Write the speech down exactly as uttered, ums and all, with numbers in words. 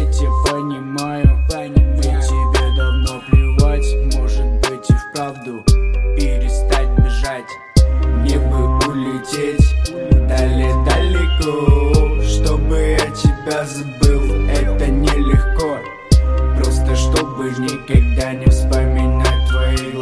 быть, я понимаю, ведь тебе давно плевать. Может быть и вправду перестать бежать. Мне бы улететь далеко, чтобы я тебя забыл. Это нелегко, просто чтобы никогда не вспоминать твои глаза.